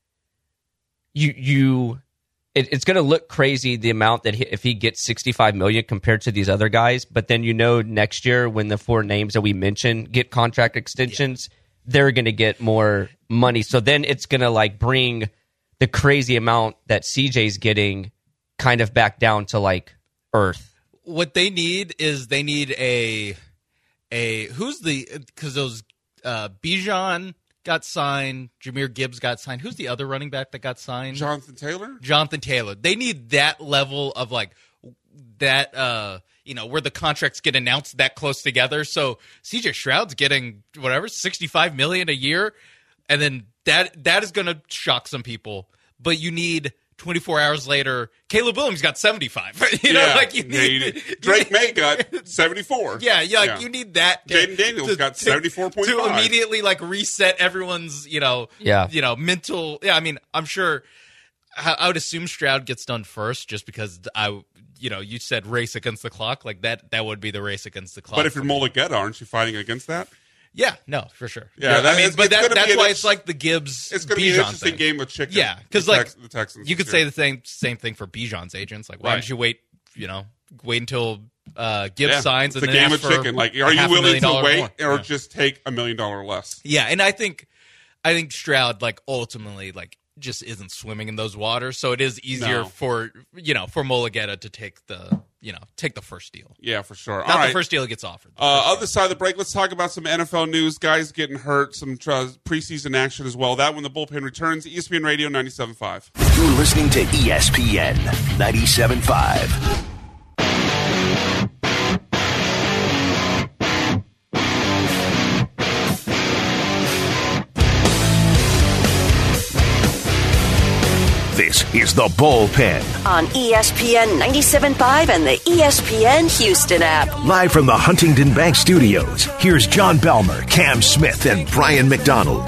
you you it, it's going to look crazy the amount that he, if he gets sixty-five million compared to these other guys, but then you know next year when the four names that we mentioned get contract extensions, yeah, they're going to get more money. So then it's going to like bring the crazy amount that C J's getting kind of back down to like earth. What they need is they need a a who's the because those uh, Bijan got signed, Jahmyr Gibbs got signed. Who's the other running back that got signed? Jonathan Taylor. Jonathan Taylor. They need that level of like that. Uh, you know, where the contracts get announced that close together. So C J Stroud's getting whatever sixty-five million dollars a year, and then that that is going to shock some people. But you need twenty-four hours later, Caleb Williams got seventy-five. You know, yeah, like you need, need Drake May got seventy-four. Yeah, yeah, like yeah. you need that. Jaden Daniels to, got seventy-four point five to immediately like reset everyone's, you know, yeah. you know, mental. Yeah, I mean, I'm sure. I would assume Stroud gets done first, just because I, you know, you said race against the clock, like that. That would be the race against the clock. But if you're Mulligetta, aren't you fighting against that? Yeah, no, for sure. Yeah, yeah that, I mean, it's, but it's that, that's be why an, it's like the Gibbs. It's going to Bijan be an interesting thing. game of chicken. Yeah, because the like Tex, the Texans. you could say the same same thing for Bijan's agents. Like, why right. don't you wait? You know, wait until uh, Gibbs yeah, signs it's and the then game ask of for chicken. Like, are you half a willing million to dollars wait more? or Yeah. just take a million dollar less? Yeah, and I think, I think Stroud like ultimately like just isn't swimming in those waters, so it is easier No. for you know for Mulligetta to take the you know take the first deal. Yeah, for sure. Not All the right. first deal that gets offered. Uh, other side of the break, let's talk about some N F L news. Guys getting hurt, some uh, preseason action as well. That when the bullpen returns. E S P N Radio ninety-seven point five. You're listening to E S P N ninety-seven point five. This is the Bullpen. On E S P N ninety-seven point five and the E S P N Houston app. Live from the Huntington Bank Studios, here's John Belmer, Cam Smith, and Brian McDonald.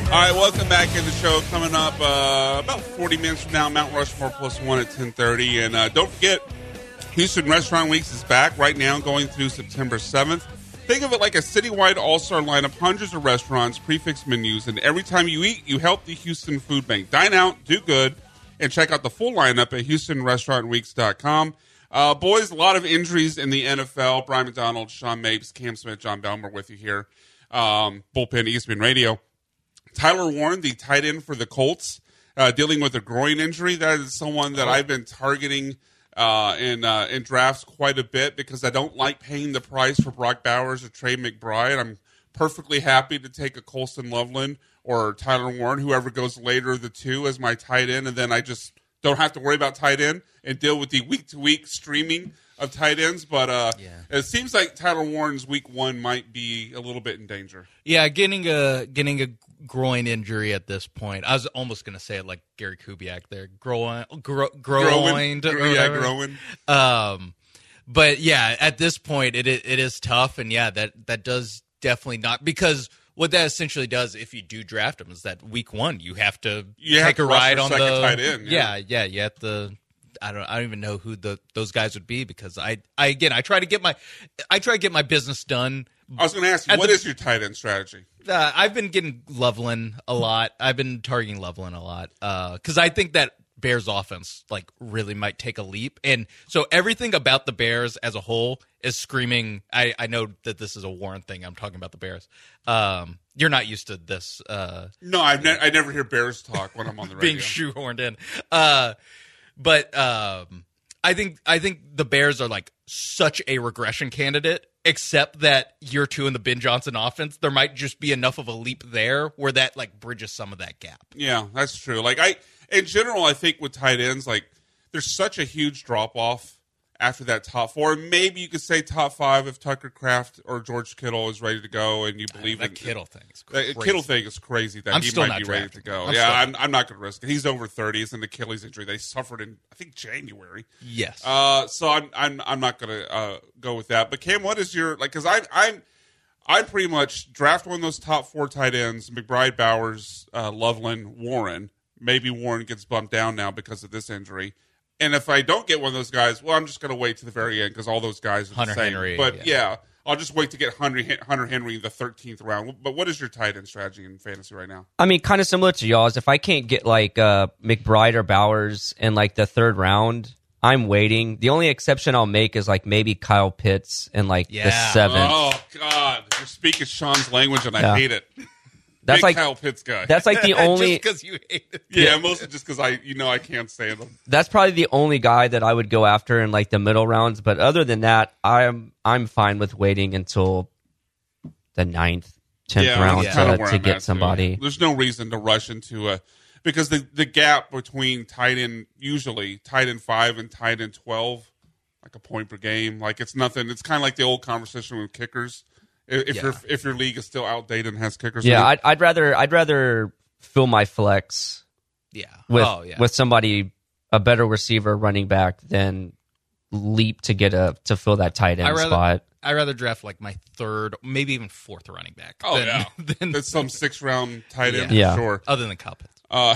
All right, welcome back in the show. Coming up uh, about forty minutes from now, Mount Rushmore Plus One at ten thirty. And uh, don't forget, Houston Restaurant Weeks is back right now going through September seventh. Think of it like a citywide all-star lineup, hundreds of restaurants, prefix menus, and every time you eat, you help the Houston Food Bank. Dine out, do good, and check out the full lineup at houston restaurant weeks dot com. Uh, boys, a lot of injuries in the N F L. Brian McDonald, Sean Mapes, Cam Smith, John Belmer with you here. Um, Bullpen, E S P N Radio. Tyler Warren, the tight end for the Colts, uh, dealing with a groin injury. That is someone that I've been targeting uh, in uh, in drafts quite a bit because I don't like paying the price for Brock Bowers or Trey McBride. I'm perfectly happy to take a Colston Loveland or Tyler Warren, whoever goes later of the two, as my tight end, and then I just don't have to worry about tight end and deal with the week-to-week streaming of tight ends. But uh, yeah. It seems like Tyler Warren's week one might be a little bit in danger. Yeah, getting a getting a groin injury at this point. I was almost going to say it like Gary Kubiak there. Groin, gro, groined. Growing. Yeah, growing. Um, but yeah, at this point, it it is tough. And yeah, that, that does definitely not, because what that essentially does, if you do draft him, is that week one you have to you take have to a ride on the tight end. Yeah. yeah, yeah, you have to. I don't. I don't even know who the those guys would be, because I, I again, I try to get my, I try to get my business done. I was going to ask you, what the, is your tight end strategy? Uh, I've been getting Loveland a lot. I've been targeting Loveland a lot because uh, I think that Bears offense like really might take a leap, and so everything about the Bears as a whole is screaming. I, I know that this is a Warren thing. I'm talking about the Bears. Um, you're not used to this. Uh, no, I've ne- I never hear Bears talk when I'm on the radio. Being shoehorned in. Uh, But um, I think I think the Bears are like such a regression candidate, except that year two in the Ben Johnson offense, there might just be enough of a leap there where that like bridges some of that gap. Yeah, that's true. Like I, in general, I think with tight ends, like there's such a huge drop off after that top four. Maybe you could say top five if Tucker Kraft or George Kittle is ready to go, and you believe that in Kittle thing. Is crazy. That Kittle thing is crazy that I'm he still might be not ready drafting. to go. I'm yeah, still... I'm, I'm not going to risk it. He's over thirty. It's an Achilles injury they suffered in I think January. Yes. Uh, so I'm I'm I'm not going to uh, go with that. But Cam, what is your like? Because I I'm I pretty much draft one of those top four tight ends: McBride, Bowers, uh, Loveland, Warren. Maybe Warren gets bumped down now because of this injury. And if I don't get one of those guys, well, I'm just going to wait to the very end because all those guys are Hunter the same. Henry. But yeah. yeah, I'll just wait to get Hunter, Hunter Henry in the thirteenth round. But what is your tight end strategy in fantasy right now? I mean, kind of similar to y'all's. If I can't get like uh, McBride or Bowers in like the third round, I'm waiting. The only exception I'll make is like maybe Kyle Pitts in like yeah. the seventh. Oh God, you're speaking Sean's language, and I Yeah. hate it. That's Big like Kyle Pitts guy. That's like the only. Just because you hate it. Yeah, yeah, mostly just because I, you know, I can't stand him. That's probably the only guy that I would go after in like the middle rounds. But other than that, I'm I'm fine with waiting until the ninth, tenth yeah, round that's kinda to, where to I'm get at, somebody. Too. There's no reason to rush into a because the the gap between tight end usually tight end five and tight end twelve, like a point per game, like it's nothing. It's kind of like the old conversation with kickers. If Yeah. your if your league is still outdated and has kickers, Yeah, in it. I'd, I'd rather I'd rather fill my flex Yeah. with oh, yeah. with somebody a better receiver running back than leap to get a to fill that tight end I rather, spot. I rather draft like my third, maybe even fourth running back. Oh than, yeah, than, that's some six round tight end Yeah. for sure. other than Kyle Pitts. Uh,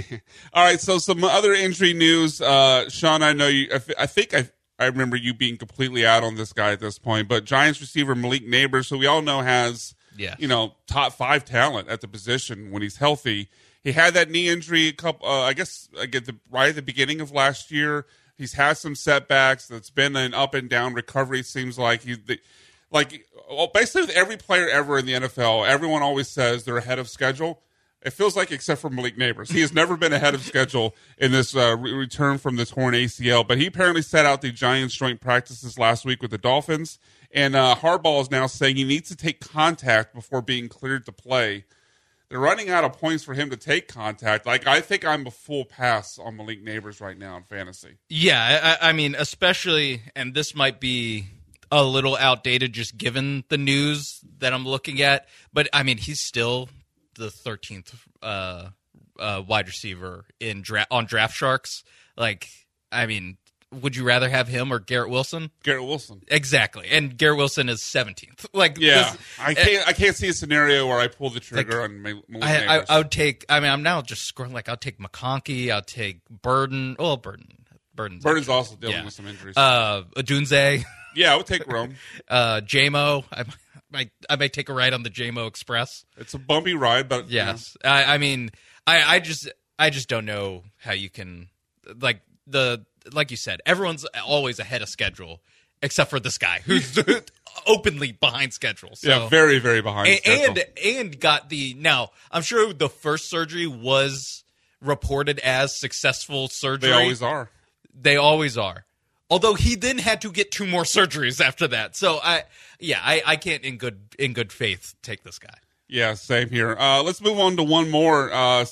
all right, so some other injury news. Uh, Sean, I know you. I, th- I think I I remember you being completely out on this guy at this point, but Giants receiver Malik Neighbors, who we all know has, Yes. you know, top five talent at the position when he's healthy. He had that knee injury a couple, uh, I guess, like at the, right at the beginning of last year. He's had some setbacks. It's been an up and down recovery. It seems like he, the, like, well, basically with every player ever in the N F L, everyone always says they're ahead of schedule. It feels like, except for Malik Neighbors, he has never been ahead of schedule in this uh, re- return from the torn A C L. But he apparently set out the Giants' joint practices last week with the Dolphins, and uh, Harbaugh is now saying he needs to take contact before being cleared to play. They're running out of points for him to take contact. Like, I think I'm a full pass on Malik Neighbors right now in fantasy. Yeah, I, I mean, especially, and this might be a little outdated just given the news that I'm looking at, but I mean, he's still the thirteenth uh, uh, wide receiver in dra- on Draft Sharks. Like, I mean, would you rather have him or Garrett Wilson? Garrett Wilson. Exactly. And Garrett Wilson is seventeenth. Like, yeah, this, I can't. I can't see a scenario where I pull the trigger like, on Malik I, I, Neighbors. I would take. I mean, I'm now just scrolling. Like, I'll take McConkey. I'll take Burden. Oh, Burden. Burden's, Burden's actually, also dealing yeah. with some injuries. Uh, Adunze. Yeah, I would take Rome. uh, J-Mo. I might. I might take a ride on the J-Mo Express. It's a bumpy ride, but yes. You know. I, I mean, I, I just. I just don't know how you can like the like you said. Everyone's always ahead of schedule, except for this guy who's openly behind schedule. So. Yeah, very, very behind and, schedule. And and got the now. I'm sure the first surgery was reported as successful surgery. They always are. They always are. Although he then had to get two more surgeries after that. So I, yeah, I, I can't in good in good faith take this guy. Yeah, same here. Uh, let's move on to one more. Uh,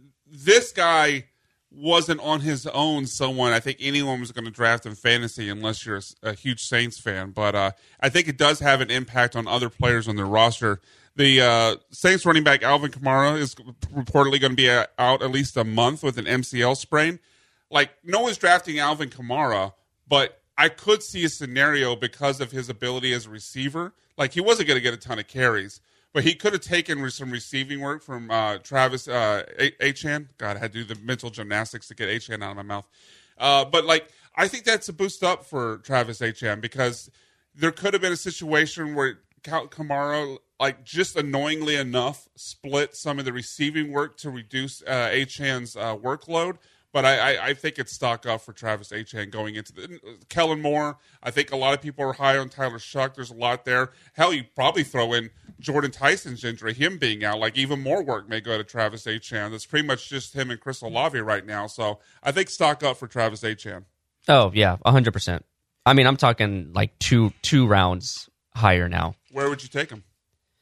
this guy wasn't on his own someone I think anyone was going to draft in fantasy unless you're a, a huge Saints fan. But uh, I think it does have an impact on other players on their roster. The uh, Saints running back Alvin Kamara is reportedly going to be out at least a month with an M C L sprain. Like, no one's drafting Alvin Kamara, but I could see a scenario because of his ability as a receiver. Like, he wasn't going to get a ton of carries, but he could have taken some receiving work from uh, Travis uh, Achan. God, I had to do the mental gymnastics to get Achan out of my mouth. Uh, but, like, I think that's a boost up for Travis Achan because there could have been a situation where Kamara, like, just annoyingly enough, split some of the receiving work to reduce uh, Achan's uh, workload. But I, I, I think it's stock up for Travis Achan going into the Kellen Moore. I think a lot of people are high on Tyler Shuck. There's a lot there. Hell, you probably throw in Jordan Tyson's injury, him being out. Like, even more work may go to Travis Achan. That's pretty much just him and Chris Olave right now. So I think stock up for Travis Achan. Oh yeah, a hundred percent. I mean, I'm talking like two two rounds higher now. Where would you take him?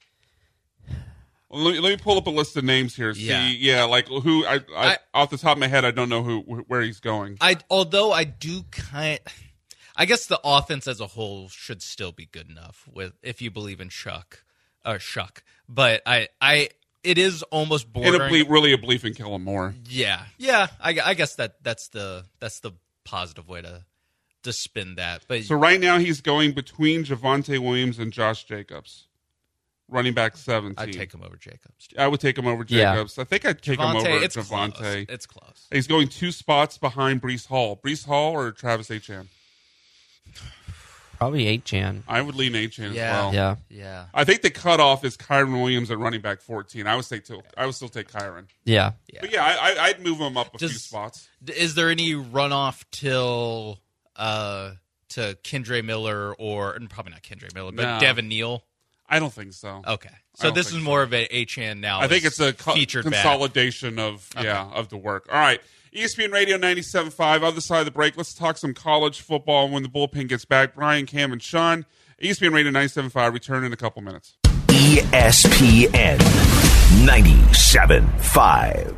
Let me, let me pull up a list of names here. See, yeah, yeah like who? I, I, I off the top of my head, I don't know who where he's going. I although I do kind, I guess the offense as a whole should still be good enough with if you believe in Shuck, or Shuck. But I, I, it is almost bordering. And a ble- really a belief in Kellen Moore. Yeah, yeah. I, I guess that that's the that's the positive way to to spin that. But so right now he's going between Javonte Williams and Josh Jacobs. Running back seventeen. I'd take him over Jacobs. I would take him over Jacobs. Yeah. I think I'd take Javonte, him over it's Javonte. Close. It's close. He's going two spots behind Breece Hall. Breece Hall or Travis Achan? Probably Achan. I would lean Achan yeah. as well. Yeah. Yeah. I think the cutoff is Kyron Williams at running back fourteen. I would say too, I would still take Kyron. Yeah. yeah. But yeah, I, I'd move him up a Does, few spots. Is there any runoff till uh, to Kendre Miller or and probably not Kendre Miller, but no. Devin Neal? I don't think so. Okay, so this is so. more of an Achan now. I think it's a co- featured consolidation back. of okay. yeah of the work. All right, E S P N Radio ninety-seven point five. Other side of the break, let's talk some college football when the bullpen gets back. Brian, Cam, and Sean. E S P N Radio ninety-seven point five. Return in a couple minutes. E S P N ninety-seven point five.